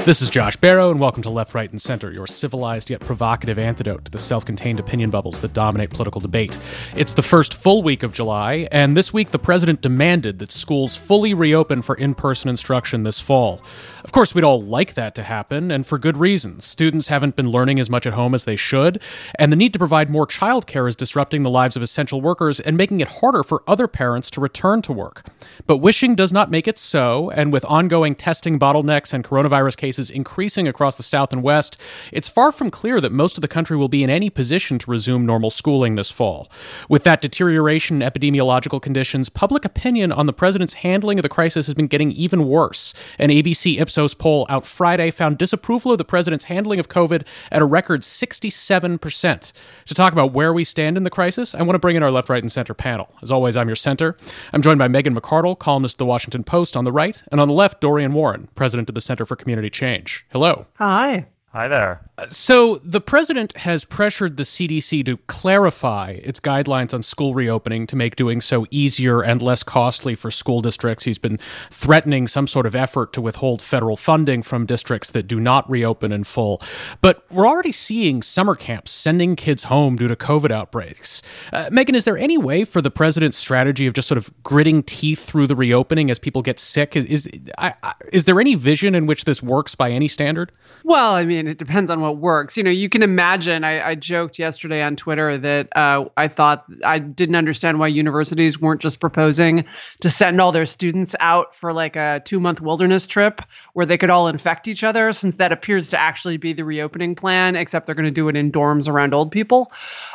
This is Josh Barrow, and welcome to Left, Right, and Center, your civilized yet provocative antidote to the self-contained opinion bubbles that dominate political debate. It's the first full week of July, and this week the president demanded that schools fully reopen for in-person instruction this fall. Of course, we'd all like that to happen, and for good reason. Students haven't been learning as much at home as they should, and the need to provide more childcare is disrupting the lives of essential workers and making it harder for other parents to return to work. But wishing does not make it so, and with ongoing testing bottlenecks and coronavirus cases increasing across the South and West, it's far from clear that most of the country will be in any position to resume normal schooling this fall. With that deterioration in epidemiological conditions, public opinion on the president's handling of the crisis has been getting even worse. An ABC Ipsos poll out Friday found disapproval of the president's handling of COVID at a record 67%. To talk about where we stand in the crisis, I want to bring in our Left, Right, and Center panel. As always, I'm your center. I'm joined by Megan McArdle, columnist of The Washington Post on the right, and on the left, Dorian Warren, president of the Center for Community Change. Hello. Hi. Hi there. So the president has pressured the CDC to clarify its guidelines on school reopening to make doing so easier and less costly for school districts. He's been threatening some sort of effort to withhold federal funding from districts that do not reopen in full. But we're already seeing summer camps sending kids home due to COVID outbreaks. Megan, is there any way for the president's strategy of just sort of gritting teeth through the reopening as people get sick? Is there any vision in which this works by any standard? Well, I mean, it depends on what works. You know, you can imagine, I joked yesterday on Twitter that I thought I didn't understand why universities weren't just proposing to send all their students out for like a 2-month wilderness trip where they could all infect each other, since that appears to actually be the reopening plan, except they're going to do it in dorms around old people.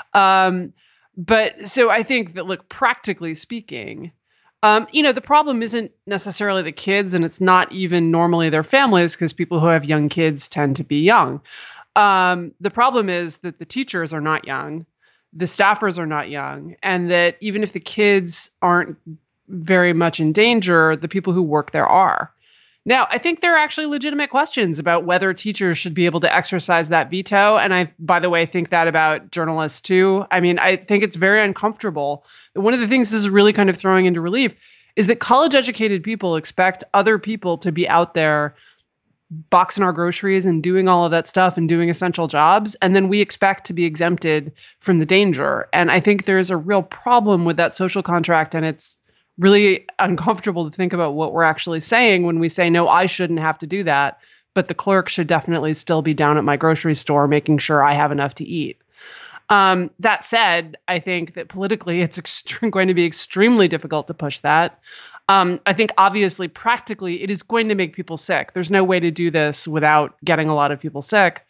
But so I think that, look, practically speaking, the problem isn't necessarily the kids, and it's not even normally their families, because people who have young kids tend to be young. The problem is that the teachers are not young, the staffers are not young, and that even if the kids aren't very much in danger, the people who work there are. Now, I think there are actually legitimate questions about whether teachers should be able to exercise that veto. And I, by the way, think that about journalists too. I mean, I think it's very uncomfortable. One of the things this is really kind of throwing into relief is that college-educated people expect other people to be out there boxing our groceries and doing all of that stuff and doing essential jobs. And then we expect to be exempted from the danger. And I think there's a real problem with that social contract. And it's really uncomfortable to think about what we're actually saying when we say, no, I shouldn't have to do that, but the clerk should definitely still be down at my grocery store making sure I have enough to eat. That said, I think that politically it's going to be extremely difficult to push that. I think obviously practically it is going to make people sick. There's no way to do this without getting a lot of people sick.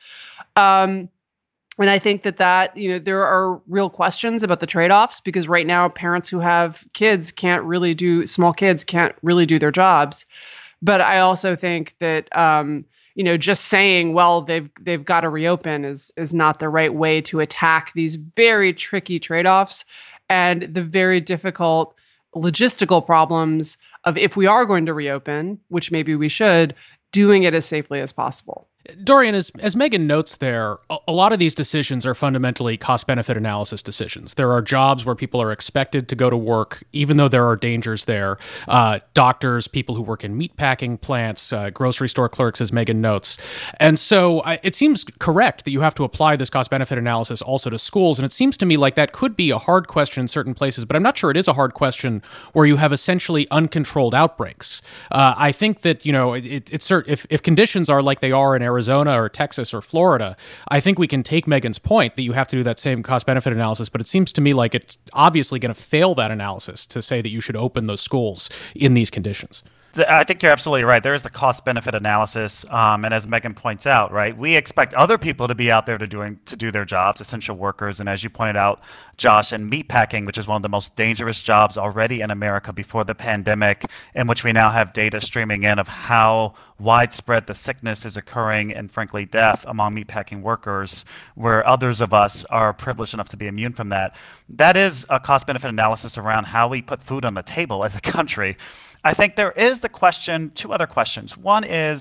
And I think that there are real questions about the trade-offs, because right now parents who have kids small kids can't really do their jobs. But I also think that, just saying, well, they've got to reopen is not the right way to attack these very tricky trade-offs and the very difficult logistical problems of, if we are going to reopen, which maybe we should, doing it as safely as possible. Dorian, as Megan notes there, a lot of these decisions are fundamentally cost-benefit analysis decisions. There are jobs where people are expected to go to work, even though there are dangers there. Doctors, people who work in meatpacking plants, grocery store clerks, as Megan notes. And so it seems correct that you have to apply this cost-benefit analysis also to schools. And it seems to me like that could be a hard question in certain places, but I'm not sure it is a hard question where you have essentially uncontrolled outbreaks. I think that, if conditions are like they are in Arizona or Texas or Florida, I think we can take Megan's point that you have to do that same cost-benefit analysis, but it seems to me like it's obviously going to fail that analysis to say that you should open those schools in these conditions. I think you're absolutely right. There is the cost-benefit analysis, and as Megan points out, right, we expect other people to be out there to do their jobs, essential workers, and as you pointed out, Josh, in meatpacking, which is one of the most dangerous jobs already in America before the pandemic, in which we now have data streaming in of how widespread the sickness is occurring and, frankly, death among meatpacking workers, where others of us are privileged enough to be immune from that. That is a cost-benefit analysis around how we put food on the table as a country. I think there is two other questions. One is,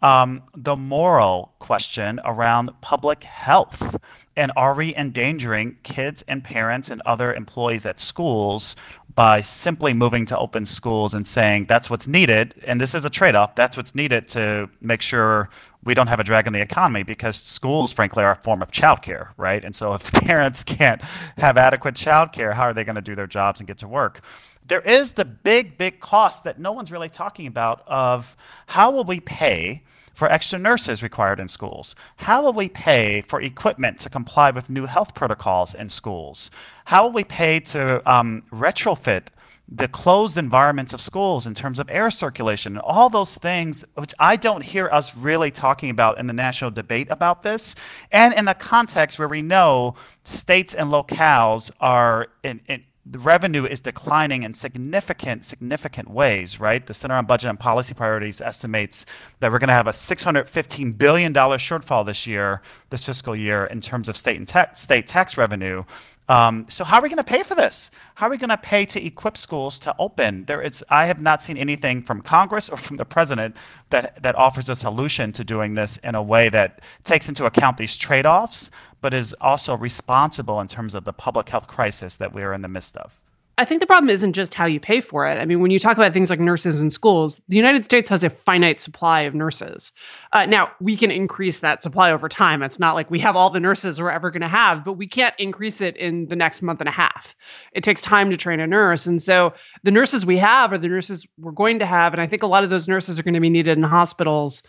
the moral question around public health. And are we endangering kids and parents and other employees at schools by simply moving to open schools and saying that's what's needed? And this is a trade-off. That's what's needed to make sure we don't have a drag on the economy, because schools, frankly, are a form of childcare, right? And so if parents can't have adequate childcare, how are they going to do their jobs and get to work? There is the big cost that no one's really talking about of how will we pay for extra nurses required in schools? How will we pay for equipment to comply with new health protocols in schools? How will we pay to retrofit the closed environments of schools in terms of air circulation? All those things, which I don't hear us really talking about in the national debate about this, and in a context where we know states and locales are the revenue is declining in significant ways, right? The Center on Budget and Policy Priorities estimates that we're going to have a $615 billion shortfall this fiscal year, in terms of state tax revenue. So how are we going to pay for this? How are we going to pay to equip schools to open? I have not seen anything from Congress or from the president that offers a solution to doing this in a way that takes into account these trade-offs, but is also responsible in terms of the public health crisis that we are in the midst of. I think the problem isn't just how you pay for it. I mean, when you talk about things like nurses in schools, the United States has a finite supply of nurses. Now, we can increase that supply over time. It's not like we have all the nurses we're ever going to have, but we can't increase it in the next month and a half. It takes time to train a nurse. And so the nurses we have are the nurses we're going to have. And I think a lot of those nurses are going to be needed in hospitals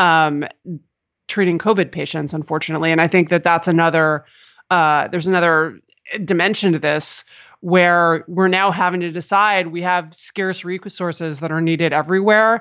treating COVID patients, unfortunately. And I think that's there's another dimension to this, where we're now having to decide. We have scarce resources that are needed everywhere,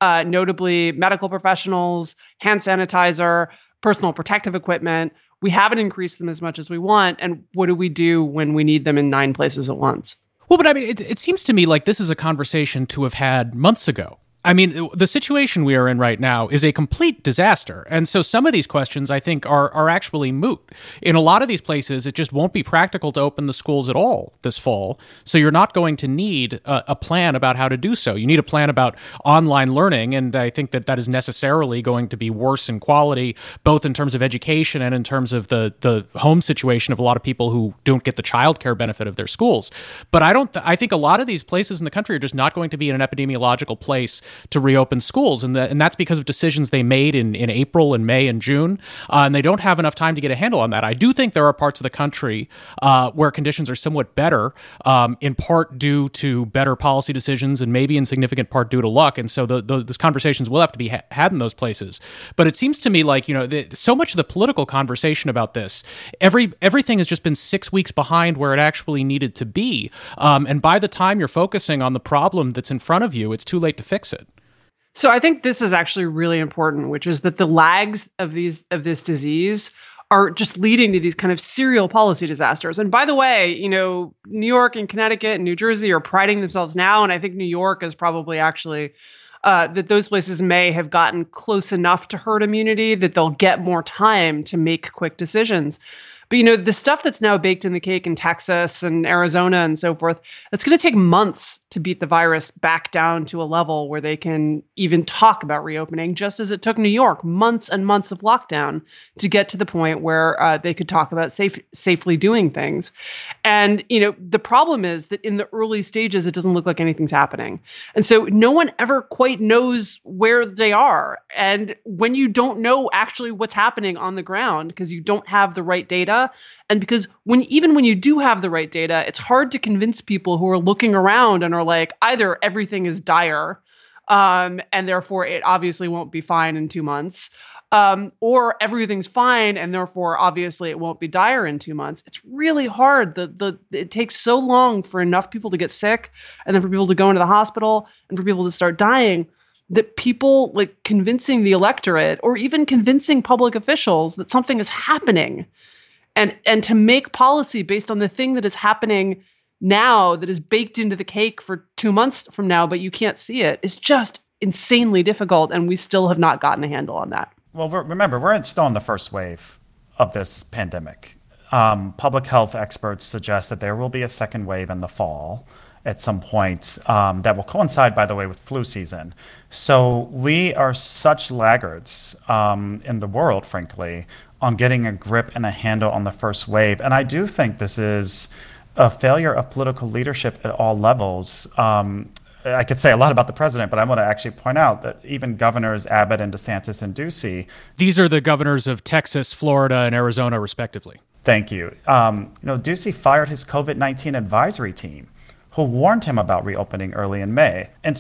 notably medical professionals, hand sanitizer, personal protective equipment. We haven't increased them as much as we want. And what do we do when we need them in 9 places at once? Well, but I mean, it seems to me like this is a conversation to have had months ago. I mean, the situation we are in right now is a complete disaster. And so some of these questions, I think, are actually moot. In a lot of these places, it just won't be practical to open the schools at all this fall. So you're not going to need a plan about how to do so. You need a plan about online learning. And I think that is necessarily going to be worse in quality, both in terms of education and in terms of the home situation of a lot of people who don't get the childcare benefit of their schools. But I think a lot of these places in the country are just not going to be in an epidemiological place to reopen schools. And that's because of decisions they made in April and May and June. And they don't have enough time to get a handle on that. I do think there are parts of the country where conditions are somewhat better, in part due to better policy decisions and maybe in significant part due to luck. And so those conversations will have to be had in those places. But it seems to me like, so much of the political conversation about this, everything has just been 6 weeks behind where it actually needed to be. And by the time you're focusing on the problem that's in front of you, it's too late to fix it. So I think this is actually really important, which is that the lags of this disease are just leading to these kind of serial policy disasters. And by the way, New York and Connecticut and New Jersey are priding themselves now, and I think New York is probably actually that those places may have gotten close enough to herd immunity that they'll get more time to make quick decisions. But, the stuff that's now baked in the cake in Texas and Arizona and so forth, it's going to take months to beat the virus back down to a level where they can even talk about reopening, just as it took New York months and months of lockdown to get to the point where they could talk about safely doing things. And, the problem is that in the early stages, it doesn't look like anything's happening. And so no one ever quite knows where they are. And when you don't know actually what's happening on the ground because you don't have the right data, and because even when you do have the right data, it's hard to convince people who are looking around and are like, either everything is dire, and therefore it obviously won't be fine in 2 months, or everything's fine and therefore obviously it won't be dire in 2 months. It's really hard. It takes so long for enough people to get sick, and then for people to go into the hospital, and for people to start dying, that people, like, convincing the electorate or even convincing public officials that something is happening. And to make policy based on the thing that is happening now, that is baked into the cake for 2 months from now, but you can't see it, is just insanely difficult. And we still have not gotten a handle on that. Well, remember, we're still in the first wave of this pandemic. Public health experts suggest that there will be a second wave in the fall. at some point that will coincide, by the way, with flu season. So we are such laggards in the world, frankly, on getting a grip and a handle on the first wave. And I do think this is a failure of political leadership at all levels. I could say a lot about the president, but I want to actually point out that even governors Abbott and DeSantis and Ducey. These are the governors of Texas, Florida, and Arizona, respectively. Thank you. Ducey fired his COVID-19 advisory team, who warned him about reopening early in May. And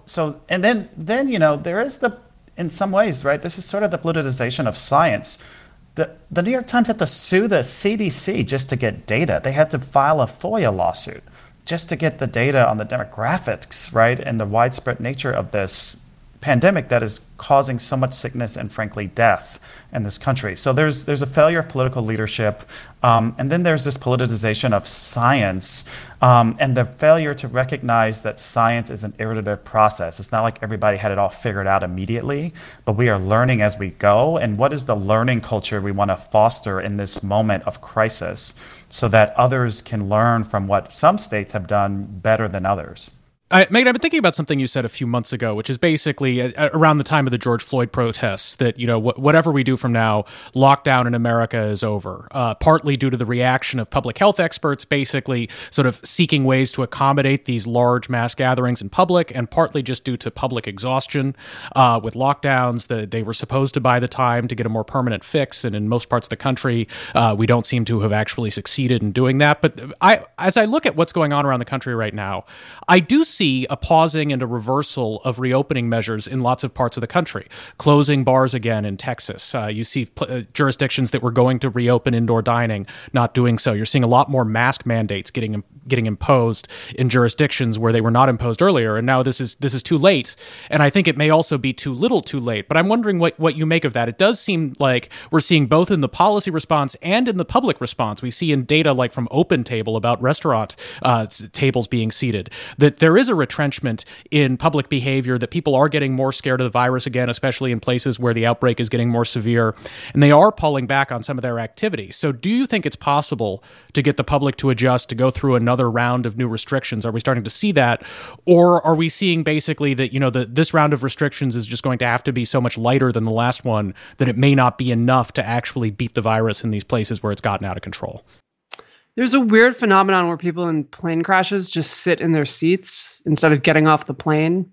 then there is in some ways, right, this is sort of the politicization of science. The New York Times had to sue the CDC just to get data. They had to file a FOIA lawsuit just to get the data on the demographics, right, and the widespread nature of this pandemic that is causing so much sickness and, frankly, death in this country. So there's a failure of political leadership, and then there's this politicization of science, and the failure to recognize that science is an iterative process. It's not like everybody had it all figured out immediately, but we are learning as we go. And what is the learning culture we want to foster in this moment of crisis so that others can learn from what some states have done better than others? Megan, I've been thinking about something you said a few months ago, which is basically around the time of the George Floyd protests that, whatever we do from now, lockdown in America is over, partly due to the reaction of public health experts basically sort of seeking ways to accommodate these large mass gatherings in public, and partly just due to public exhaustion with lockdowns. They were supposed to buy the time to get a more permanent fix, and in most parts of the country, we don't seem to have actually succeeded in doing that. But as I look at what's going on around the country right now, I do see a pausing and a reversal of reopening measures in lots of parts of the country. Closing bars again in Texas. You see jurisdictions that were going to reopen indoor dining not doing so. You're seeing a lot more mask mandates getting imposed in jurisdictions where they were not imposed earlier. And now this is too late. And I think it may also be too little too late. But I'm wondering what you make of that. It does seem like we're seeing both in the policy response and in the public response. We see in data like from OpenTable about restaurant tables being seated that there is a retrenchment in public behavior, that people are getting more scared of the virus again, especially in places where the outbreak is getting more severe, and they are pulling back on some of their activities. So do you think it's possible to get the public to adjust, to go through another round of new restrictions? Are we starting to see that? Or are we seeing basically that, this round of restrictions is just going to have to be so much lighter than the last one that it may not be enough to actually beat the virus in these places where it's gotten out of control? There's a weird phenomenon where people in plane crashes just sit in their seats instead of getting off the plane.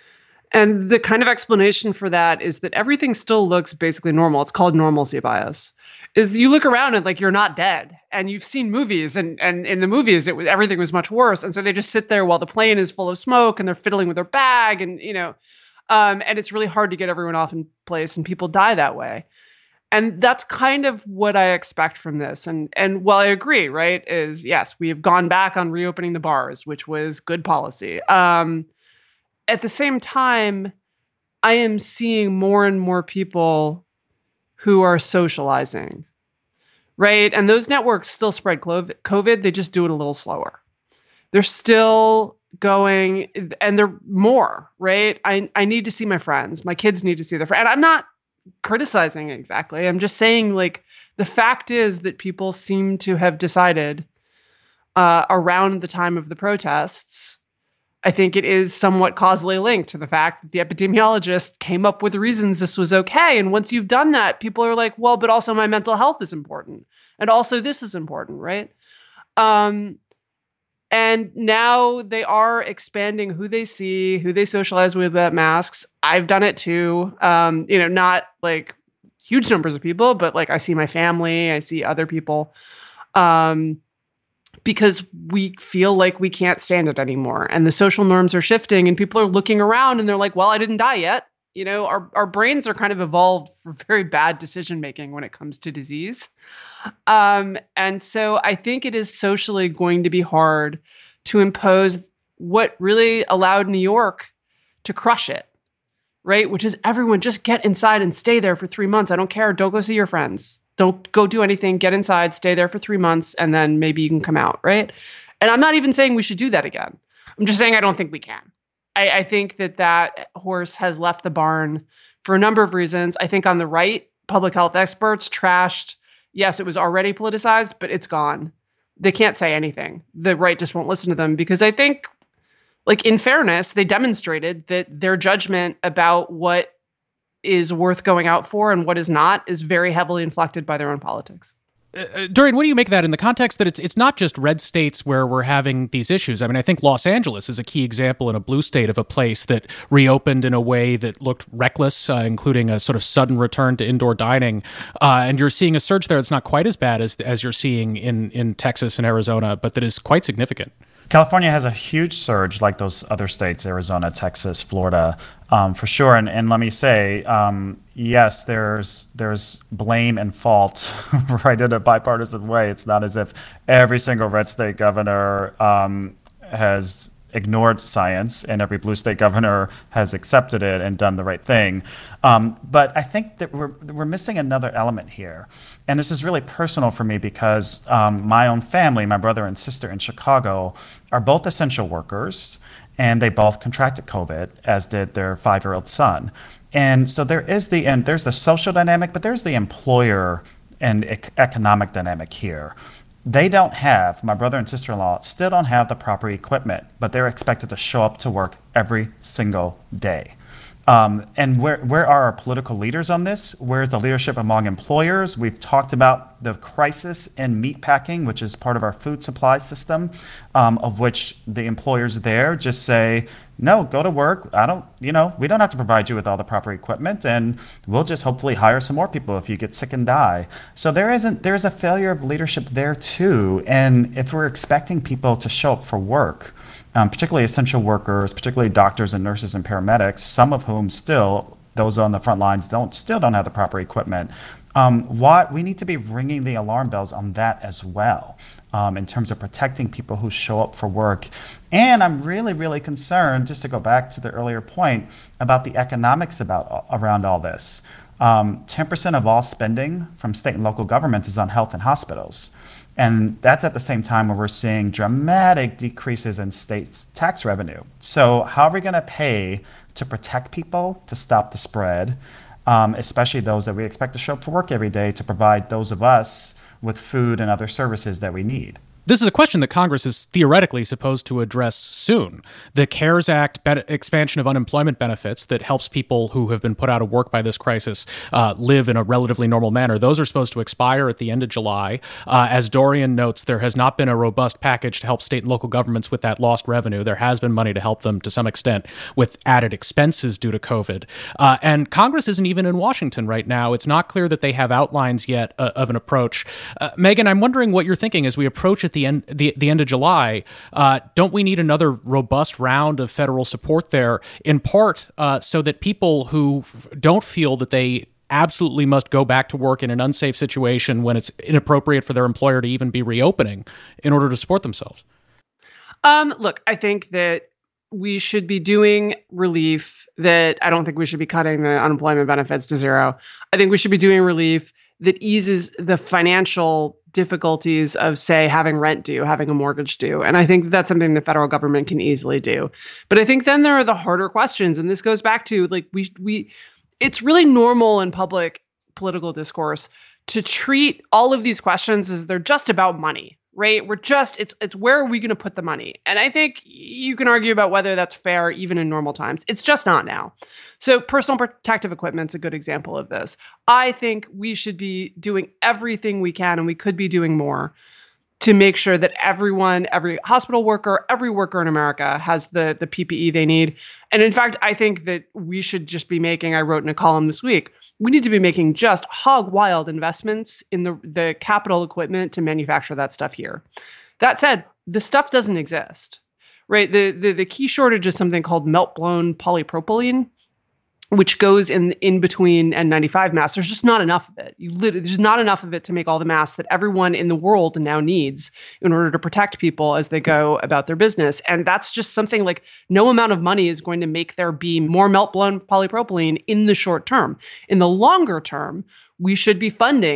And the kind of explanation for that is that everything still looks basically normal. It's called normalcy bias. Is you look around and like you're not dead, and you've seen movies, and in the movies everything was much worse. And so they just sit there while the plane is full of smoke and they're fiddling with their bag, and and it's really hard to get everyone off in place, and people die that way. And that's kind of what I expect from this. And while I agree, right, is yes, we have gone back on reopening the bars, which was good policy. At the same time, I am seeing more and more people who are socializing, right? And those networks still spread COVID. They just do it a little slower. They're still going, and they're more, right? I need to see my friends. My kids need to see their friends. And I'm not criticizing exactly. I'm just saying, like, the fact is that people seem to have decided around the time of the protests, I think it is somewhat causally linked to the fact that the epidemiologist came up with reasons this was okay. And once you've done that, people are like, well, but also my mental health is important. And also this is important, right? And now they are expanding who they see, who they socialize with without masks. I've done it too. Not like huge numbers of people, but like I see my family, I see other people, because we feel like we can't stand it anymore. And the social norms are shifting, and people are looking around and they're like, well, I didn't die yet. Our brains are kind of evolved for very bad decision making when it comes to disease. And so I think it is socially going to be hard to impose what really allowed New York to crush it, right? Which is everyone just get inside and stay there for 3 months. I don't care. Don't go see your friends. Don't go do anything. Get inside, stay there for 3 months, and then maybe you can come out, right? And I'm not even saying we should do that again. I'm just saying I don't think we can. I think that horse has left the barn for a number of reasons. I think on the right, public health experts trashed, yes, it was already politicized, but it's gone. They can't say anything. The right just won't listen to them, because I think like, in fairness, they demonstrated that their judgment about what is worth going out for and what is not is very heavily inflected by their own politics. Dorian, what do you make of that in the context that it's not just red states where we're having these issues? I mean, I think Los Angeles is a key example in a blue state of a place that reopened in a way that looked reckless, including a sort of sudden return to indoor dining. And you're seeing a surge there that's not quite as bad as you're seeing in Texas and Arizona, but that is quite significant. California has a huge surge like those other states, Arizona, Texas, Florida, for sure. And let me say, yes, there's blame and fault right in a bipartisan way. It's not as if every single red state governor has ignored science and every blue state governor has accepted it and done the right thing. But I think that we're missing another element here. And this is really personal for me because my own family, my brother and sister in Chicago, are both essential workers, and they both contracted COVID, as did their 5-year-old son. And so there's the social dynamic, but there's the employer and economic dynamic here. They don't have, my brother and sister-in-law still don't have the proper equipment, but they're expected to show up to work every single day. And where are our political leaders on this? Where's the leadership among employers? We've talked about the crisis in meatpacking, which is part of our food supply system, of which the employers there just say, no, go to work. We don't have to provide you with all the proper equipment, and we'll just hopefully hire some more people if you get sick and die. So there's a failure of leadership there too. And if we're expecting people to show up for work, particularly essential workers, particularly doctors and nurses and paramedics, some of whom still, those on the front lines still don't have the proper equipment. We need to be ringing the alarm bells on that as well, in terms of protecting people who show up for work. And I'm really, really concerned, just to go back to the earlier point, about the economics around all this. 10% of all spending from state and local governments is on health and hospitals. And that's at the same time where we're seeing dramatic decreases in state tax revenue. So how are we going to pay to protect people, to stop the spread, especially those that we expect to show up for work every day, to provide those of us with food and other services that we need? This is a question that Congress is theoretically supposed to address soon. The CARES Act expansion of unemployment benefits that helps people who have been put out of work by this crisis live in a relatively normal manner, those are supposed to expire at the end of July. As Dorian notes, there has not been a robust package to help state and local governments with that lost revenue. There has been money to help them to some extent with added expenses due to COVID. And Congress isn't even in Washington right now. It's not clear that they have outlines yet of an approach. Megan, I'm wondering what you're thinking as we approach at the end of July. Don't we need another robust round of federal support there, in part so that people who don't feel that they absolutely must go back to work in an unsafe situation when it's inappropriate for their employer to even be reopening in order to support themselves? Look, I think that we should be doing relief that I don't think we should be cutting the unemployment benefits to zero. I think we should be doing relief that eases the financial difficulties of, say, having rent due, having a mortgage due. And I think that's something the federal government can easily do. But I think then there are the harder questions. And this goes back to, like, it's really normal in public political discourse to treat all of these questions as they're just about money, right? It's where are we going to put the money? And I think you can argue about whether that's fair even in normal times. It's just not now. So personal protective equipment's a good example of this. I think we should be doing everything we can, and we could be doing more, to make sure that everyone, every hospital worker, every worker in America has the PPE they need. And in fact, I think that we should just be making, I wrote in a column this week, we need to be making just hog wild investments in the capital equipment to manufacture that stuff here. That said, the stuff doesn't exist, right? The key shortage is something called melt-blown polypropylene, which goes in between N95 masks. There's just not enough of it. There's not enough of it to make all the masks that everyone in the world now needs in order to protect people as they go about their business. And that's just something like no amount of money is going to make there be more melt-blown polypropylene in the short term. In the longer term, we should be funding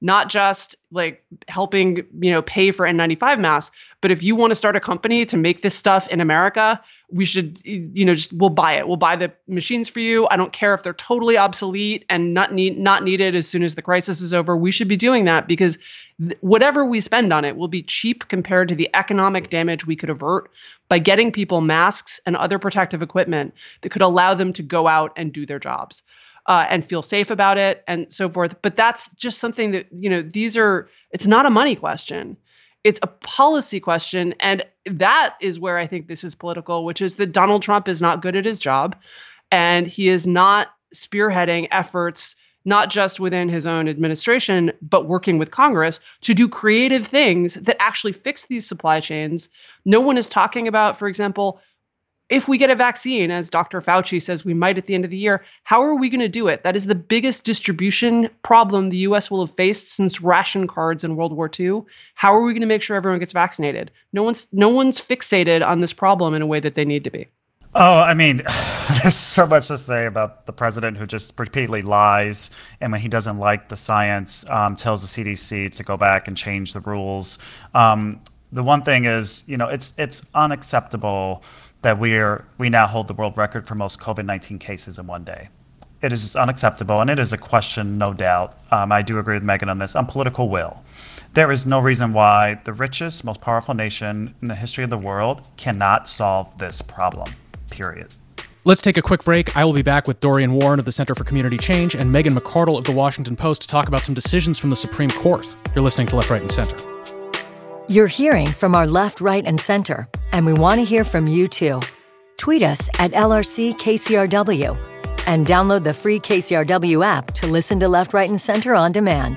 not just like helping, pay for N95 masks, but if you want to start a company to make this stuff in America, we should, we'll buy it. We'll buy the machines for you. I don't care if they're totally obsolete and not needed as soon as the crisis is over. We should be doing that because whatever we spend on it will be cheap compared to the economic damage we could avert by getting people masks and other protective equipment that could allow them to go out and do their jobs. And feel safe about it and so forth. But that's just something that, it's not a money question. It's a policy question. And that is where I think this is political, which is that Donald Trump is not good at his job. And he is not spearheading efforts, not just within his own administration, but working with Congress to do creative things that actually fix these supply chains. No one is talking about, for example, if we get a vaccine, as Dr. Fauci says we might at the end of the year, how are we going to do it? That is the biggest distribution problem the U.S. will have faced since ration cards in World War II. How are we going to make sure everyone gets vaccinated? No one's fixated on this problem in a way that they need to be. Oh, I mean, there's so much to say about the president who just repeatedly lies, and when he doesn't like the science, tells the CDC to go back and change the rules. The one thing is, it's unacceptable that we now hold the world record for most COVID-19 cases in one day. It is unacceptable, and it is a question, no doubt. I do agree with Megan on this, on political will. There is no reason why the richest, most powerful nation in the history of the world cannot solve this problem, period. Let's take a quick break. I will be back with Dorian Warren of the Center for Community Change and Megan McArdle of the Washington Post to talk about some decisions from the Supreme Court. You're listening to Left, Right, and Center. You're hearing from our left, right, and center, and we want to hear from you too. Tweet us at LRCKCRW and download the free KCRW app to listen to Left, Right, and Center on demand.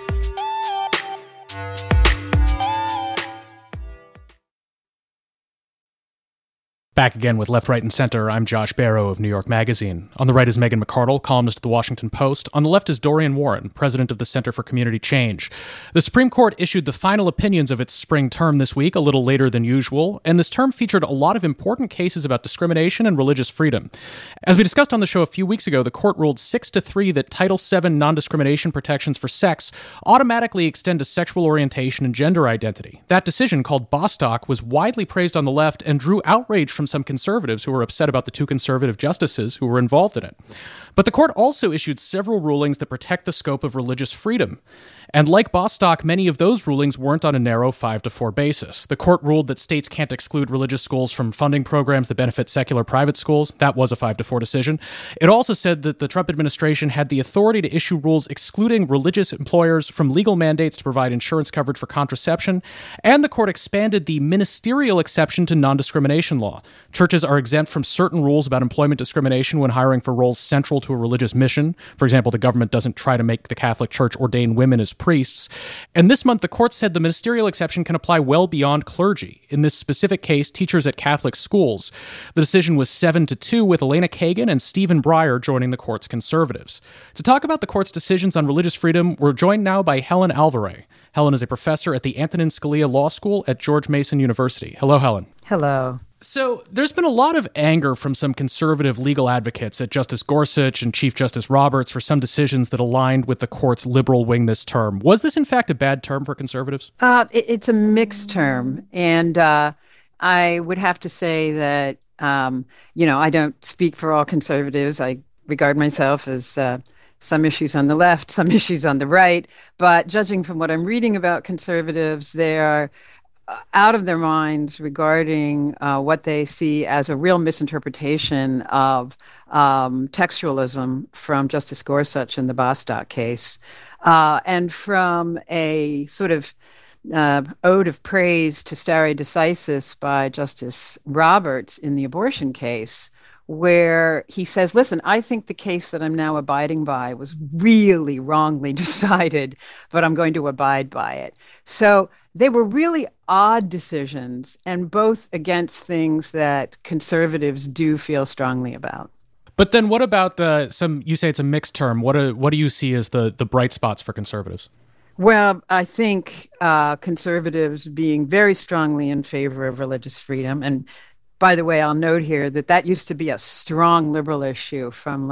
Back again with Left, Right, and Center. I'm Josh Barrow of New York Magazine. On the right is Megan McArdle, columnist of the Washington Post. On the left is Dorian Warren, president of the Center for Community Change. The Supreme Court issued the final opinions of its spring term this week, a little later than usual, and this term featured a lot of important cases about discrimination and religious freedom. As we discussed on the show a few weeks ago, the court ruled 6-3 that Title VII non-discrimination protections for sex automatically extend to sexual orientation and gender identity. That decision, called Bostock, was widely praised on the left and drew outrage from some conservatives who were upset about the two conservative justices who were involved in it. But the court also issued several rulings that protect the scope of religious freedom. And like Bostock, many of those rulings weren't on a narrow 5-4 basis. The court ruled that states can't exclude religious schools from funding programs that benefit secular private schools. That was a 5-4 decision. It also said that the Trump administration had the authority to issue rules excluding religious employers from legal mandates to provide insurance coverage for contraception. And the court expanded the ministerial exception to non-discrimination law. Churches are exempt from certain rules about employment discrimination when hiring for roles central to a religious mission. For example, the government doesn't try to make the Catholic Church ordain women as priests. And this month, the court said the ministerial exception can apply well beyond clergy. In this specific case, teachers at Catholic schools. The decision was 7-2, with Elena Kagan and Stephen Breyer joining the court's conservatives. To talk about the court's decisions on religious freedom, we're joined now by Helen Alvarez. Helen is a professor at the Antonin Scalia Law School at George Mason University. Hello, Helen. Hello. So there's been a lot of anger from some conservative legal advocates at Justice Gorsuch and Chief Justice Roberts for some decisions that aligned with the court's liberal wing this term. Was this, in fact, a bad term for conservatives? It's a mixed term. And I would have to say that, I don't speak for all conservatives. I regard myself as some issues on the left, some issues on the right. But judging from what I'm reading about conservatives, they are out of their minds regarding what they see as a real misinterpretation of textualism from Justice Gorsuch in the Bostock case, and from a sort of ode of praise to stare decisis by Justice Roberts in the abortion case, where he says, listen, I think the case that I'm now abiding by was really wrongly decided, but I'm going to abide by it. So they were really odd decisions, and both against things that conservatives do feel strongly about. But then what about you say it's a mixed term. What do you see as the bright spots for conservatives? Well, I think conservatives being very strongly in favor of religious freedom. And by the way, I'll note here that used to be a strong liberal issue from like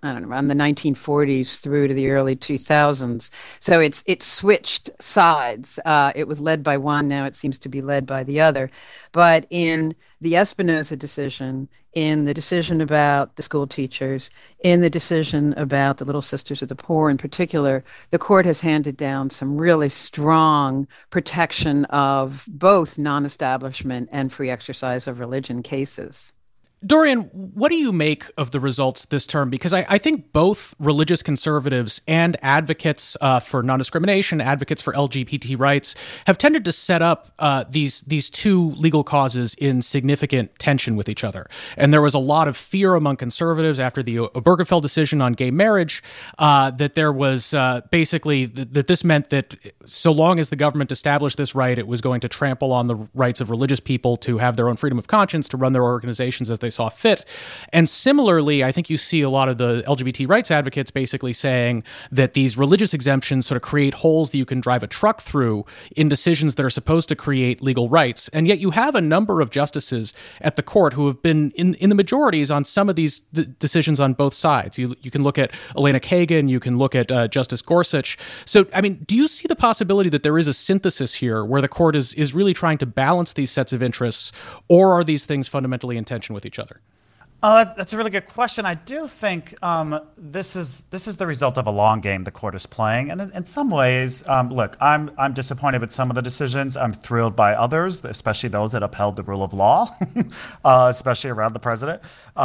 I don't know, around the 1940s through to the early 2000s. So it switched sides. It was led by one, now it seems to be led by the other. But in the Espinoza decision, in the decision about the school teachers, in the decision about the Little Sisters of the Poor in particular, the court has handed down some really strong protection of both non-establishment and free exercise of religion cases. Dorian, what do you make of the results this term? Because I think both religious conservatives and advocates for non-discrimination, advocates for LGBT rights, have tended to set up these two legal causes in significant tension with each other. And there was a lot of fear among conservatives after the Obergefell decision on gay marriage that there was basically that this meant that so long as the government established this right, it was going to trample on the rights of religious people to have their own freedom of conscience, to run their organizations as they saw fit. And similarly, I think you see a lot of the LGBT rights advocates basically saying that these religious exemptions sort of create holes that you can drive a truck through in decisions that are supposed to create legal rights. And yet you have a number of justices at the court who have been in the majorities on some of these decisions on both sides. You can look at Elena Kagan, you can look at Justice Gorsuch. So, I mean, do you see the possibility that there is a synthesis here where the court is really trying to balance these sets of interests, or are these things fundamentally in tension with each other? That's a really good question. I do think this is the result of a long game the court is playing, and in some ways, look, I'm disappointed with some of the decisions. I'm thrilled by others, especially those that upheld the rule of law, especially around the president.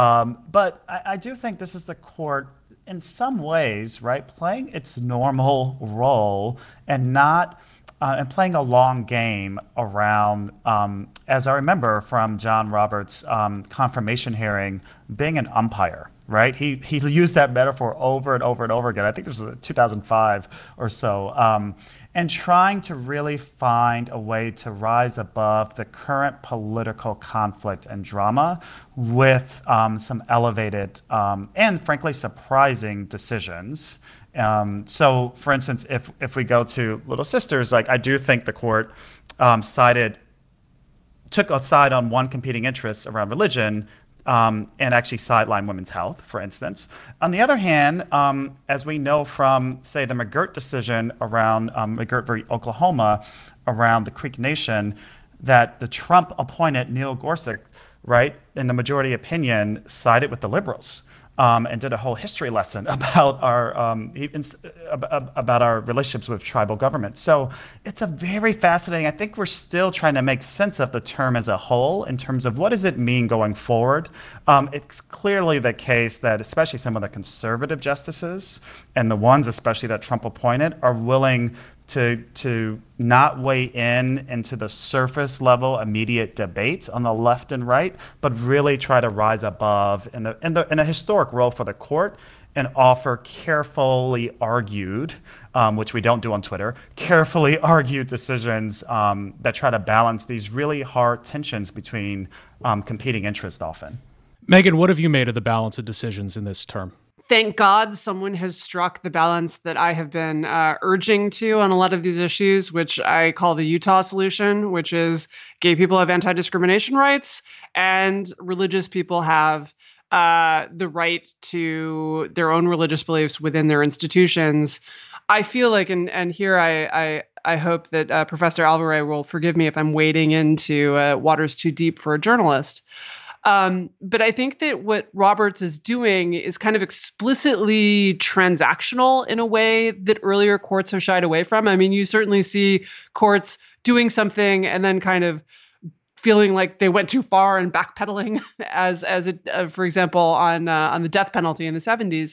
But I do think this is the court, in some ways, right, playing its normal role and not. And playing a long game around, as I remember from John Roberts' confirmation hearing, being an umpire, right? He used that metaphor over and over and over again. I think this was 2005 or so. And trying to really find a way to rise above the current political conflict and drama with some elevated and frankly surprising decisions. So, for instance, if we go to Little Sisters, like I do think the court took a side on one competing interest around religion and actually sidelined women's health, for instance. On the other hand, as we know from, say, the McGirt decision around McGirt v. Oklahoma around the Creek Nation, that the Trump-appointed Neil Gorsuch, right, in the majority opinion, sided with the liberals. And did a whole history lesson about our relationships with tribal governments. So it's a very fascinating. I think we're still trying to make sense of the term as a whole in terms of what does it mean going forward. It's clearly the case that especially some of the conservative justices and the ones especially that Trump appointed are willing to not weigh into the surface level immediate debates on the left and right, but really try to rise above in a historic role for the court and offer carefully argued, which we don't do on Twitter, carefully argued decisions that try to balance these really hard tensions between competing interests often. Megan, what have you made of the balance of decisions in this term? Thank God someone has struck the balance that I have been urging to on a lot of these issues, which I call the Utah solution, which is gay people have anti-discrimination rights and religious people have the right to their own religious beliefs within their institutions. I feel like, and here I hope that Professor Alvarez will forgive me if I'm wading into waters too deep for a journalist. But I think that what Roberts is doing is kind of explicitly transactional in a way that earlier courts have shied away from. I mean, you certainly see courts doing something and then kind of feeling like they went too far and backpedaling, as it, for example, on the death penalty in the 70s.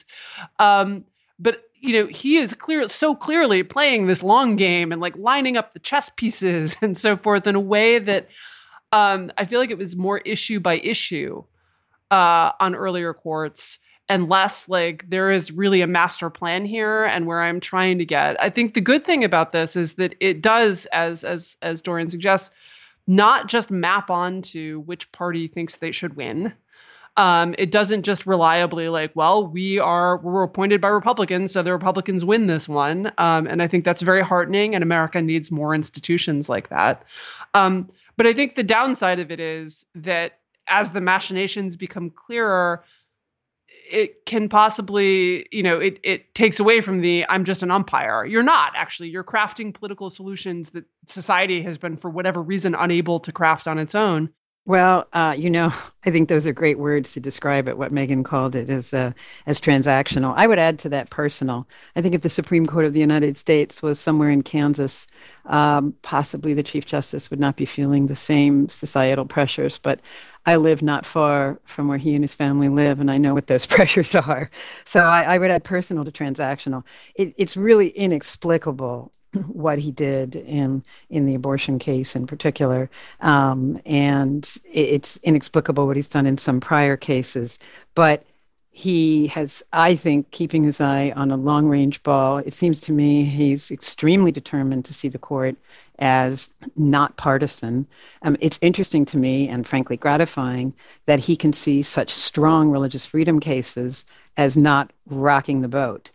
But he is so clearly playing this long game and like lining up the chess pieces and so forth in a way that. I feel like it was more issue by issue on earlier courts and less like there is really a master plan here and where I'm trying to get. I think the good thing about this is that it does, as Dorian suggests, not just map onto which party thinks they should win. It doesn't just reliably like, well, we're appointed by Republicans, so the Republicans win this one. And I think that's very heartening, and America needs more institutions like that. But I think the downside of it is that as the machinations become clearer, it can possibly, it takes away from the I'm just an umpire. You're not actually. You're crafting political solutions that society has been, for whatever reason, unable to craft on its own. Well, I think those are great words to describe it. What Megan called it as transactional. I would add to that personal. I think if the Supreme Court of the United States was somewhere in Kansas, possibly the Chief Justice would not be feeling the same societal pressures. But I live not far from where he and his family live, and I know what those pressures are. So I would add personal to transactional. It's really inexplicable what he did in the abortion case in particular. And it's inexplicable what he's done in some prior cases. But he has, I think, keeping his eye on a long-range ball. It seems to me he's extremely determined to see the court as not partisan. It's interesting to me, and frankly gratifying, that he can see such strong religious freedom cases as not rocking the boat,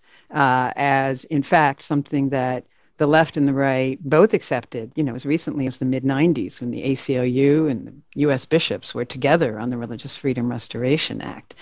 as, in fact, something that the left and the right both accepted, as recently as the mid-90s when the ACLU and the U.S. bishops were together on the Religious Freedom Restoration Act.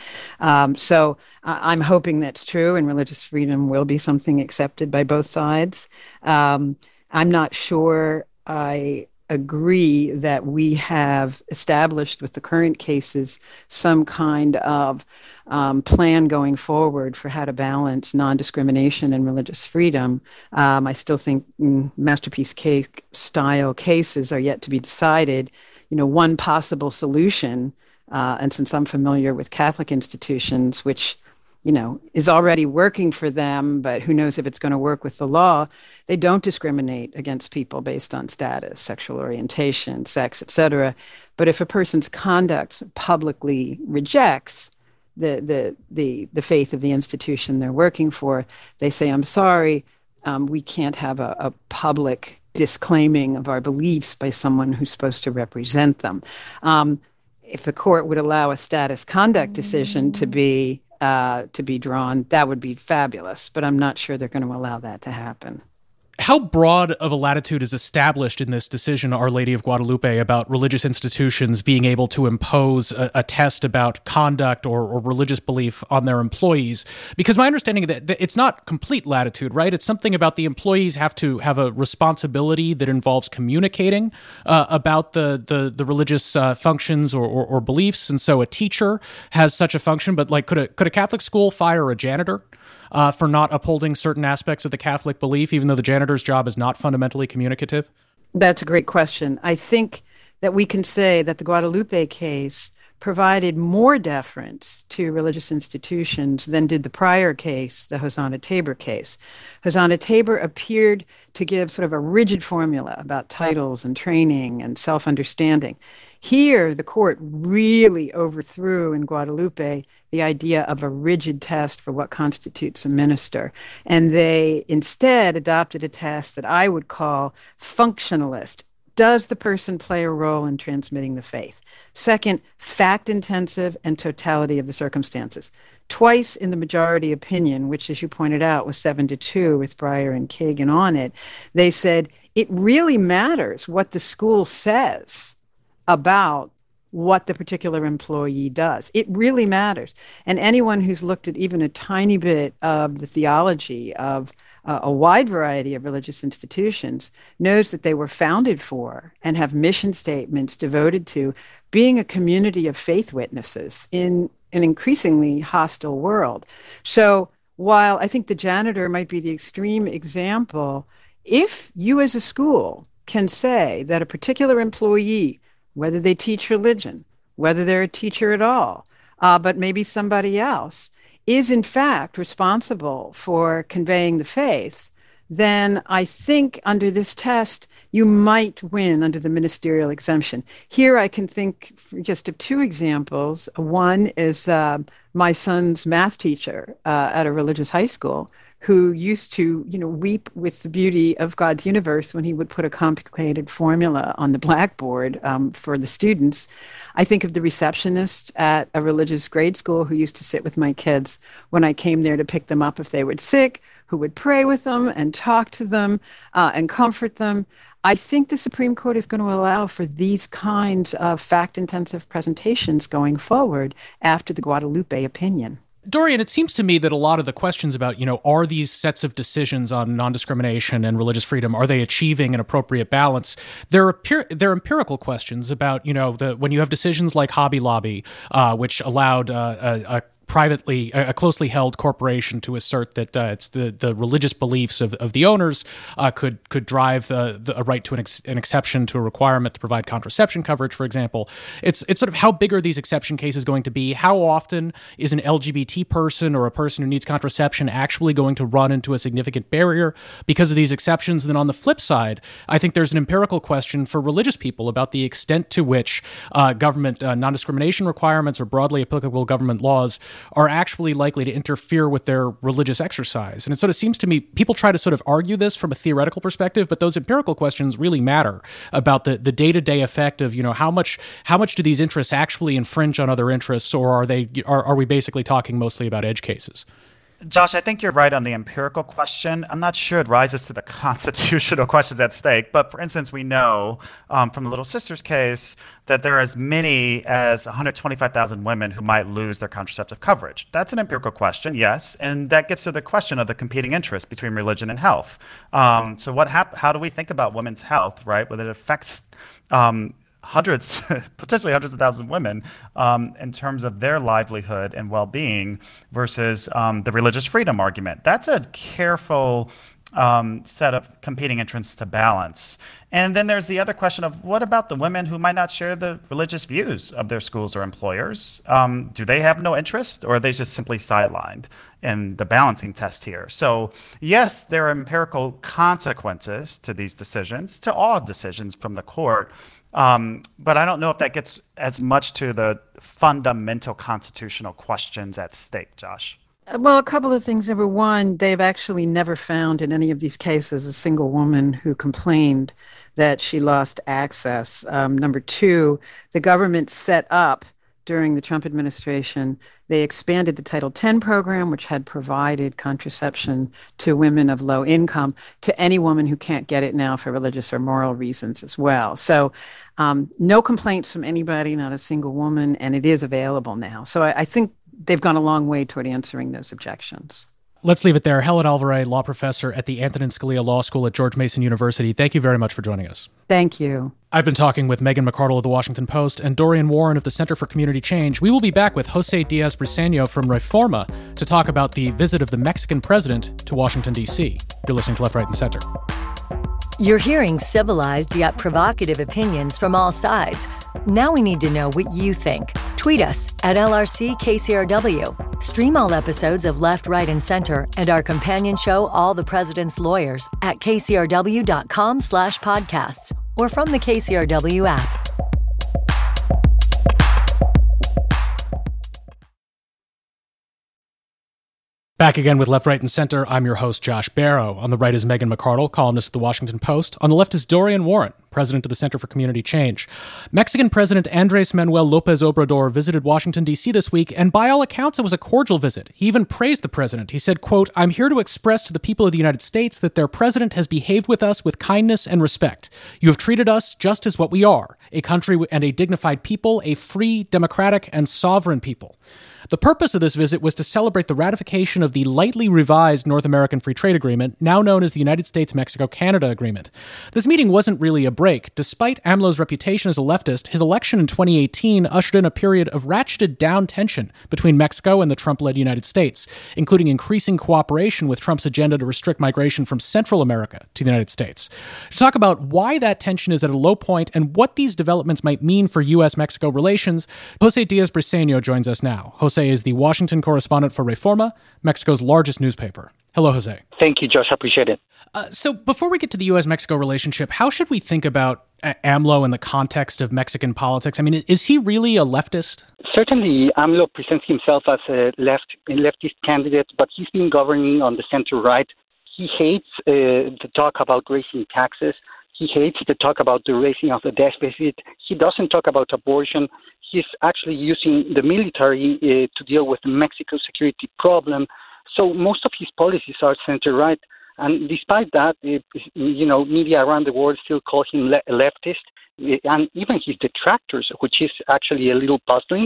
So I'm hoping that's true, and religious freedom will be something accepted by both sides. I'm not sure I agree that we have established with the current cases some kind of plan going forward for how to balance non-discrimination and religious freedom. I still think masterpiece cake style cases are yet to be decided. One possible solution, and since I'm familiar with Catholic institutions, which is already working for them, but who knows if it's going to work with the law. They don't discriminate against people based on status, sexual orientation, sex, etc. But if a person's conduct publicly rejects the faith of the institution they're working for, they say, I'm sorry, we can't have a public disclaiming of our beliefs by someone who's supposed to represent them. If the court would allow a status conduct decision to be drawn, that would be fabulous. But I'm not sure they're going to allow that to happen. How broad of a latitude is established in this decision, Our Lady of Guadalupe, about religious institutions being able to impose a test about conduct or religious belief on their employees? Because my understanding is that it's not complete latitude, right? It's something about the employees have to have a responsibility that involves communicating about the religious functions or beliefs. And so a teacher has such a function, but could a Catholic school fire a janitor for not upholding certain aspects of the Catholic belief, even though the janitor's job is not fundamentally communicative? That's a great question. I think that we can say that the Guadalupe case provided more deference to religious institutions than did the prior case, the Hosanna Tabor case. Hosanna Tabor appeared to give sort of a rigid formula about titles and training and self-understanding. Here, the court really overthrew in Guadalupe the idea of a rigid test for what constitutes a minister. And they instead adopted a test that I would call functionalist. Does the person play a role in transmitting the faith? Second, fact-intensive and totality of the circumstances. Twice in the majority opinion, which, as you pointed out, was 7-2 with Breyer and Kagan on it, they said it really matters what the school says about what the particular employee does. It really matters. And anyone who's looked at even a tiny bit of the theology of a wide variety of religious institutions knows that they were founded for and have mission statements devoted to being a community of faith witnesses in an increasingly hostile world. So while I think the janitor might be the extreme example, if you as a school can say that a particular employee, whether they teach religion, whether they're a teacher at all, but maybe somebody else, is in fact responsible for conveying the faith, then I think under this test, you might win under the ministerial exemption. Here I can think just of two examples. One is my son's math teacher at a religious high school, who used to, weep with the beauty of God's universe when he would put a complicated formula on the blackboard for the students. I think of the receptionist at a religious grade school who used to sit with my kids when I came there to pick them up if they were sick, who would pray with them and talk to them and comfort them. I think the Supreme Court is going to allow for these kinds of fact-intensive presentations going forward after the Guadalupe opinion. Dorian, it seems to me that a lot of the questions about, are these sets of decisions on non-discrimination and religious freedom, are they achieving an appropriate balance? They're empirical questions about, when you have decisions like Hobby Lobby, which allowed a closely held corporation to assert that it's the religious beliefs of the owners could drive a right to an exception to a requirement to provide contraception coverage, for example. It's sort of how big are these exception cases going to be? How often is an LGBT person or a person who needs contraception actually going to run into a significant barrier because of these exceptions? And then on the flip side, I think there's an empirical question for religious people about the extent to which government non-discrimination requirements or broadly applicable government laws are actually likely to interfere with their religious exercise. And it sort of seems to me people try to sort of argue this from a theoretical perspective, but those empirical questions really matter about the day-to-day effect of, how much do these interests actually infringe on other interests, or are we basically talking mostly about edge cases? Josh, I think you're right on the empirical question. I'm not sure it rises to the constitutional questions at stake. But for instance, we know from the Little Sisters case that there are as many as 125,000 women who might lose their contraceptive coverage. That's an empirical question, yes. And that gets to the question of the competing interests between religion and health. So how do we think about women's health, right? Whether it affects potentially hundreds of thousands of women in terms of their livelihood and well-being versus the religious freedom argument. That's a careful set of competing interests to balance. And then there's the other question of what about the women who might not share the religious views of their schools or employers? Do they have no interest, or are they just simply sidelined in the balancing test here? So yes, there are empirical consequences to these decisions, to all decisions from the court. But I don't know if that gets as much to the fundamental constitutional questions at stake, Josh. Well, a couple of things. Number one, they've actually never found in any of these cases a single woman who complained that she lost access. Number two, the government set up during the Trump administration, they expanded the Title X program, which had provided contraception to women of low income, to any woman who can't get it now for religious or moral reasons as well. So no complaints from anybody, not a single woman, and it is available now. So I think they've gone a long way toward answering those objections. Let's leave it there. Helen Alvarez, law professor at the Antonin Scalia Law School at George Mason University. Thank you very much for joining us. Thank you. I've been talking with Megan McArdle of The Washington Post and Dorian Warren of the Center for Community Change. We will be back with Jose Diaz-Briceño from Reforma to talk about the visit of the Mexican president to Washington, D.C. You're listening to Left, Right, and Center. You're hearing civilized yet provocative opinions from all sides. Now we need to know what you think. Tweet us at LRCKCRW. Stream all episodes of Left, Right, and Center and our companion show, All the President's Lawyers, at kcrw.com/podcasts or from the KCRW app. Back again with Left, Right, and Center. I'm your host, Josh Barrow. On the right is Megan McArdle, columnist at The Washington Post. On the left is Dorian Warren, president of the Center for Community Change. Mexican President Andrés Manuel López Obrador visited Washington, D.C. this week, and by all accounts, it was a cordial visit. He even praised the president. He said, quote, "I'm here to express to the people of the United States that their president has behaved with us with kindness and respect. You have treated us just as what we are, a country and a dignified people, a free, democratic, and sovereign people." The purpose of this visit was to celebrate the ratification of the lightly revised North American Free Trade Agreement, now known as the United States-Mexico-Canada Agreement. This meeting wasn't really a break. Despite AMLO's reputation as a leftist, his election in 2018 ushered in a period of ratcheted down tension between Mexico and the Trump-led United States, including increasing cooperation with Trump's agenda to restrict migration from Central America to the United States. To talk about why that tension is at a low point and what these developments might mean for U.S.-Mexico relations, Jose Diaz-Briceño joins us now. Jose is the Washington correspondent for Reforma, Mexico's largest newspaper. Hello, Jose. Thank you, Josh. I appreciate it. So before we get to the U.S.-Mexico relationship, how should we think about AMLO in the context of Mexican politics? I mean, is he really a leftist? Certainly, AMLO presents himself as a leftist candidate, but he's been governing on the center-right. He hates the talk about raising taxes. He hates the talk about the raising of the deficit. He doesn't talk about abortion. He's actually using the military to deal with the Mexico security problem. So most of his policies are center-right. And despite that, media around the world still call him a leftist. And even his detractors, which is actually a little puzzling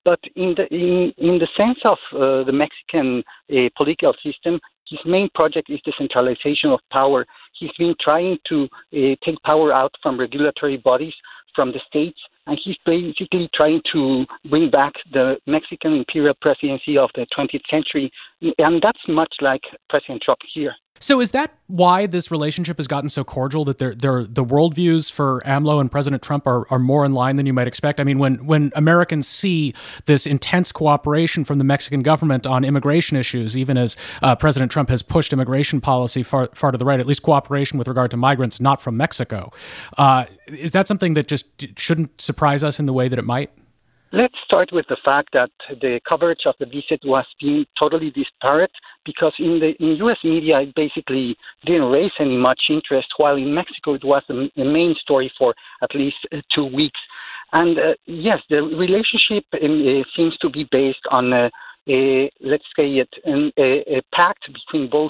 But in the sense of the Mexican political system, his main project is the centralization of power. He's been trying to take power out from regulatory bodies, from the states, and he's basically trying to bring back the Mexican imperial presidency of the 20th century. And that's much like President Trump here. So is that why this relationship has gotten so cordial, that the worldviews for AMLO and President Trump are more in line than you might expect? I mean, when Americans see this intense cooperation from the Mexican government on immigration issues, even as President Trump has pushed immigration policy far to the right, at least cooperation with regard to migrants not from Mexico, is that something that just shouldn't surprise us in the way that it might? Let's start with the fact that the coverage of the visit was being totally disparate, because in U.S. media it basically didn't raise any much interest, while in Mexico it was the main story for at least 2 weeks. And yes, the relationship seems to be based on let's say a pact between both,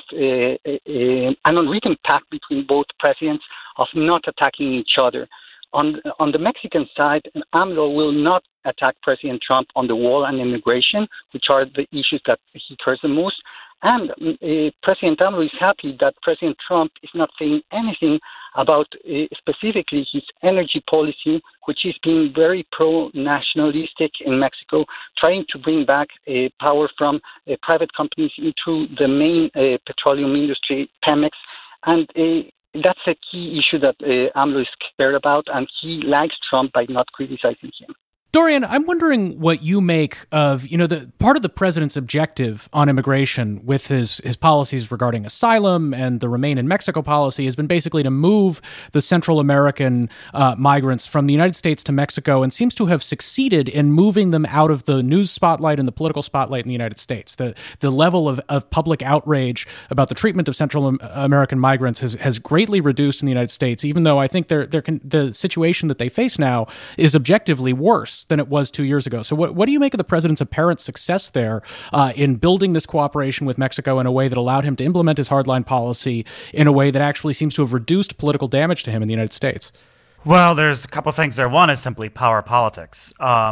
an unwritten pact between both presidents of not attacking each other. On the Mexican side, AMLO will not attack President Trump on the wall and immigration, which are the issues that he cares the most. And President AMLO is happy that President Trump is not saying anything about specifically his energy policy, which is being very pro-nationalistic in Mexico, trying to bring back power from private companies into the main petroleum industry, Pemex. And that's a key issue that AMLO is scared about, and he likes Trump by not criticizing him. Dorian, I'm wondering what you make of, the part of the president's objective on immigration with his policies regarding asylum and the Remain in Mexico policy has been basically to move the Central American migrants from the United States to Mexico, and seems to have succeeded in moving them out of the news spotlight and the political spotlight in the United States. The level of public outrage about the treatment of Central American migrants has greatly reduced in the United States, even though I think the situation that they face now is objectively worse than it was 2 years ago. So what do you make of the president's apparent success there in building this cooperation with Mexico in a way that allowed him to implement his hardline policy in a way that actually seems to have reduced political damage to him in the United States? Well, there's a couple things there. One is simply power politics.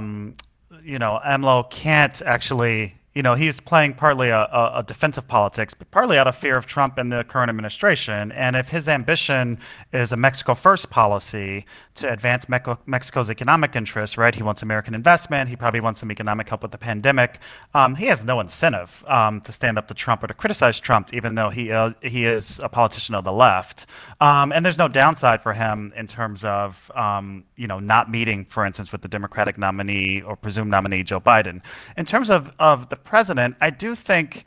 AMLO can't actually... he's playing partly a defensive politics, but partly out of fear of Trump and the current administration. And if his ambition is a Mexico first policy to advance Mexico's economic interests, right? He wants American investment. He probably wants some economic help with the pandemic. He has no incentive to stand up to Trump or to criticize Trump, even though he is a politician of the left. And there's no downside for him in terms of, not meeting, for instance, with the Democratic nominee or presumed nominee, Joe Biden. In terms of the president, I do think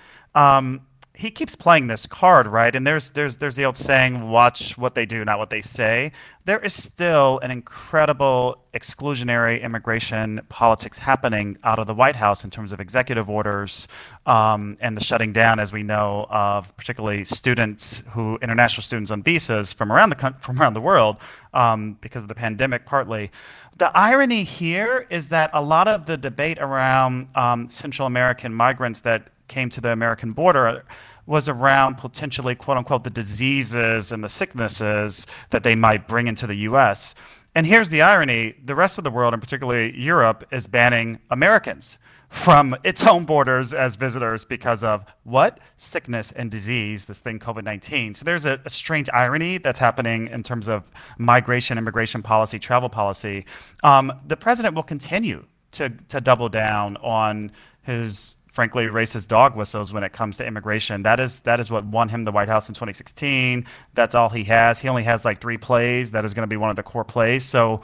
he keeps playing this card, right? And there's the old saying, watch what they do, not what they say. There is still an incredible exclusionary immigration politics happening out of the White House in terms of executive orders and the shutting down, as we know, of particularly international students on visas from around the world because of the pandemic, partly. The irony here is that a lot of the debate around Central American migrants that came to the American border was around potentially, quote unquote, the diseases and the sicknesses that they might bring into the U.S. And here's the irony. The rest of the world, and particularly Europe, is banning Americans from its own borders as visitors because of what? Sickness and disease, this thing COVID-19. So there's a strange irony that's happening in terms of migration, immigration policy, travel policy. The president will continue to double down on his, frankly, racist dog whistles when it comes to immigration. That is what won him the White House in 2016. That's all he has. He only has like 3 plays. That is going to be one of the core plays. So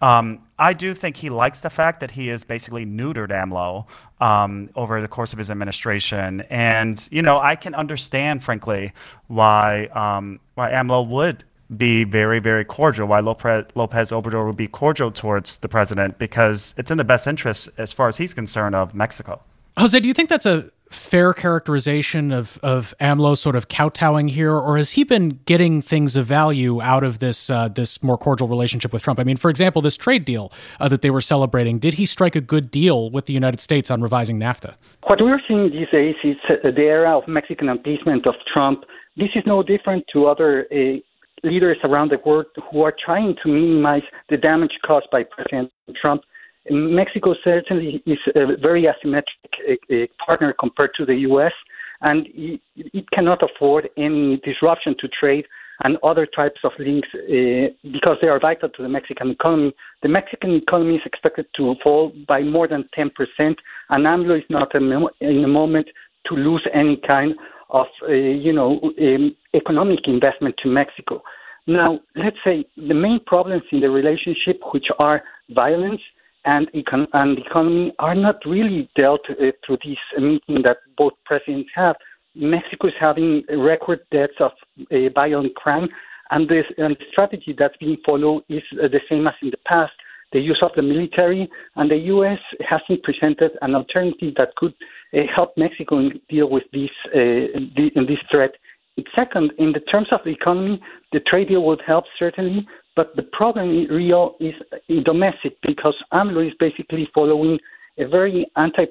I do think he likes the fact that he has basically neutered AMLO over the course of his administration. And, I can understand, frankly, why AMLO would be very, very cordial, why Lopez Obrador would be cordial towards the president, because it's in the best interest, as far as he's concerned, of Mexico. Jose, do you think that's a fair characterization of AMLO sort of kowtowing here, or has he been getting things of value out of this more cordial relationship with Trump? I mean, for example, this trade deal that they were celebrating, did he strike a good deal with the United States on revising NAFTA? What we're seeing these days is the era of Mexican appeasement of Trump. This is no different to other leaders around the world who are trying to minimize the damage caused by President Trump. Mexico certainly is a very asymmetric partner compared to the U.S., and it cannot afford any disruption to trade and other types of links because they are vital to the Mexican economy. The Mexican economy is expected to fall by more than 10%, and AMLO is not in a moment to lose any kind of, economic investment to Mexico. Now, let's say the main problems in the relationship, which are violence and economy, are not really dealt through this meeting that both presidents have. Mexico is having record deaths of violent crime, and the strategy that's being followed is the same as in the past, the use of the military, and the U.S. hasn't presented an alternative that could help Mexico deal with this threat. Second, in the terms of the economy, the trade deal would help certainly, but the problem in Rio is domestic because AMLO is basically following a very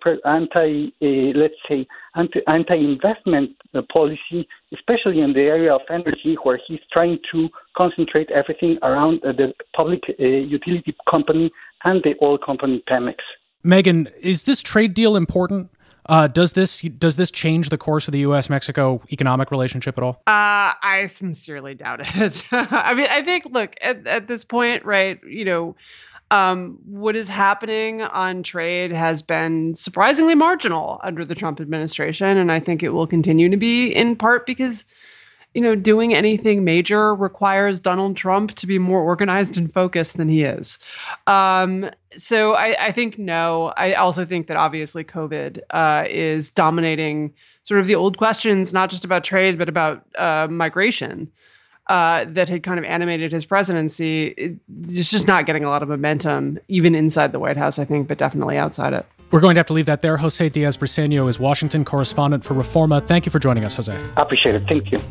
anti-investment policy, especially in the area of energy, where he's trying to concentrate everything around the public utility company and the oil company Pemex. Megan, is this trade deal important? Does this change the course of the U.S.-Mexico economic relationship at all? I sincerely doubt it. I mean, I think, look, at this point, right, what is happening on trade has been surprisingly marginal under the Trump administration, and I think it will continue to be, in part because, doing anything major requires Donald Trump to be more organized and focused than he is. So I think no. I also think that obviously COVID is dominating sort of the old questions, not just about trade, but about migration. That had kind of animated his presidency. It's just not getting a lot of momentum, even inside the White House, I think, but definitely outside it. We're going to have to leave that there. Jose Diaz-Briceño is Washington correspondent for Reforma. Thank you for joining us, Jose. I appreciate it. Thank you.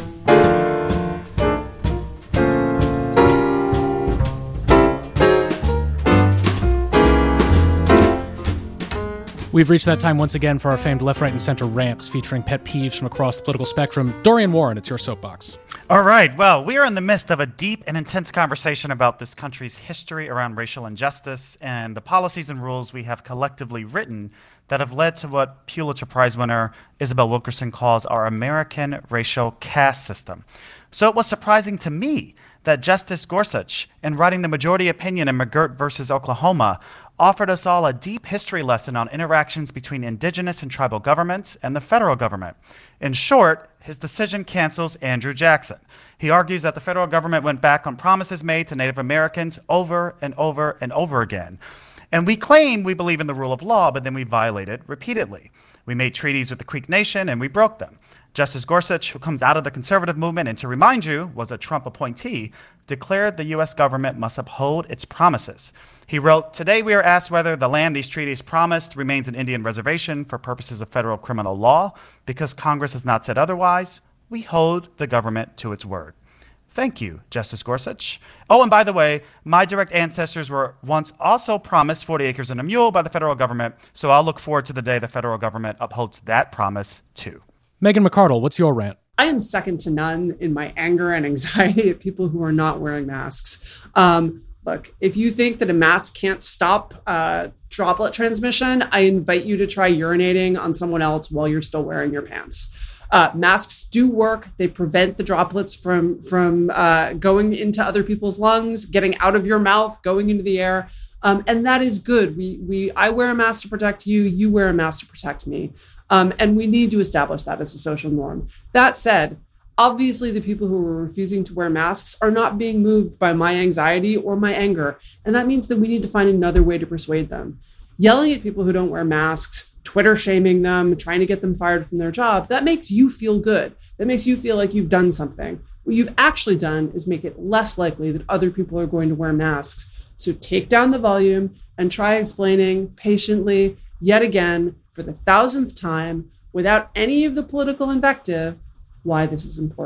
We've reached that time once again for our famed left, right, and center rants featuring pet peeves from across the political spectrum. Dorian Warren, it's your soapbox. All right. Well, we are in the midst of a deep and intense conversation about this country's history around racial injustice and the policies and rules we have collectively written that have led to what Pulitzer Prize winner Isabel Wilkerson calls our American racial caste system. So it was surprising to me that Justice Gorsuch, in writing the majority opinion in McGirt versus Oklahoma, offered us all a deep history lesson on interactions between indigenous and tribal governments and the federal government. In short, his decision cancels Andrew Jackson. He argues that the federal government went back on promises made to Native Americans over and over and over again. And we claim we believe in the rule of law, but then we violate it repeatedly. We made treaties with the Creek Nation and we broke them. Justice Gorsuch, who comes out of the conservative movement and, to remind you, was a Trump appointee, declared the U.S. government must uphold its promises. He wrote, "Today we are asked whether the land these treaties promised remains an Indian reservation for purposes of federal criminal law. Because Congress has not said otherwise, we hold the government to its word." Thank you, Justice Gorsuch. Oh, and by the way, my direct ancestors were once also promised 40 acres and a mule by the federal government, so I'll look forward to the day the federal government upholds that promise too. Megan McArdle, what's your rant? I am second to none in my anger and anxiety at people who are not wearing masks. Look, if you think that a mask can't stop droplet transmission, I invite you to try urinating on someone else while you're still wearing your pants. Masks do work. They prevent the droplets from going into other people's lungs, getting out of your mouth, going into the air. And that is good. I wear a mask to protect you. You wear a mask to protect me. And we need to establish that as a social norm. That said, obviously the people who are refusing to wear masks are not being moved by my anxiety or my anger. And that means that we need to find another way to persuade them. Yelling at people who don't wear masks, Twitter shaming them, trying to get them fired from their job, that makes you feel good. That makes you feel like you've done something. What you've actually done is make it less likely that other people are going to wear masks. So take down the volume and try explaining patiently, yet again, for the 1,000th time, without any of the political invective, why this is important.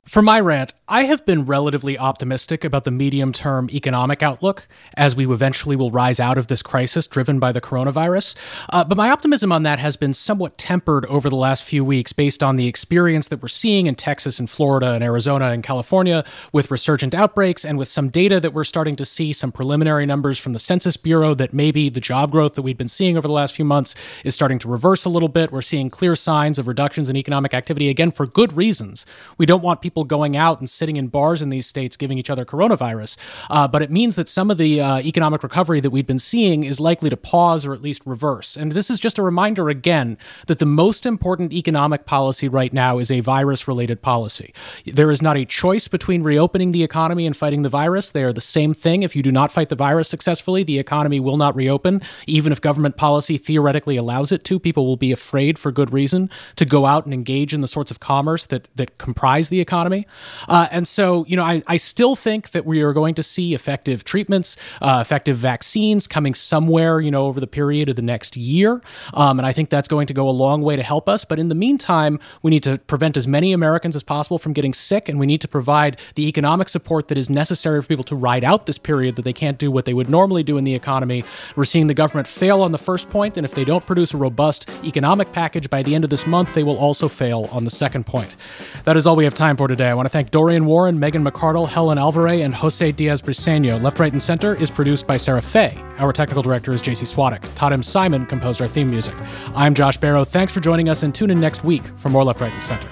For my rant, I have been relatively optimistic about the medium-term economic outlook as we eventually will rise out of this crisis driven by the coronavirus. But my optimism on that has been somewhat tempered over the last few weeks based on the experience that we're seeing in Texas and Florida and Arizona and California with resurgent outbreaks and with some data that we're starting to see, some preliminary numbers from the Census Bureau that maybe the job growth that we've been seeing over the last few months is starting to reverse a little bit. We're seeing clear signs of reductions in economic activity, again, for good reasons. We don't want people going out and sitting in bars in these states giving each other coronavirus. But it means that some of the economic recovery that we've been seeing is likely to pause or at least reverse. And this is just a reminder again that the most important economic policy right now is a virus-related policy. There is not a choice between reopening the economy and fighting the virus. They are the same thing. If you do not fight the virus successfully, the economy will not reopen. Even if government policy theoretically allows it to, people will be afraid for good reason to go out and engage in the sorts of commerce that comprise the economy. And so, I still think that we are going to see effective treatments, effective vaccines coming somewhere, over the period of the next year. And I think that's going to go a long way to help us. But in the meantime, we need to prevent as many Americans as possible from getting sick, and we need to provide the economic support that is necessary for people to ride out this period that they can't do what they would normally do in the economy. We're seeing the government fail on the first point, and if they don't produce a robust economic package by the end of this month, they will also fail on the second point. That is all we have time for today. I want to thank Dorian Warren, Megan McArdle, Helen Alvarez, and Jose Diaz-Briseño. Left, Right, and Center is produced by Sarah Fay. Our technical director is JC Swadek. Todd M. Simon composed our theme music. I'm Josh Barrow. Thanks for joining us, and tune in next week for more Left, Right, and Center.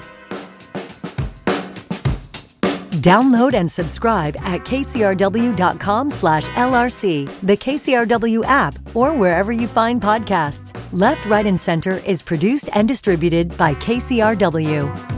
Download and subscribe at kcrw.com/LRC, the KCRW app, or wherever you find podcasts. Left, Right, and Center is produced and distributed by KCRW.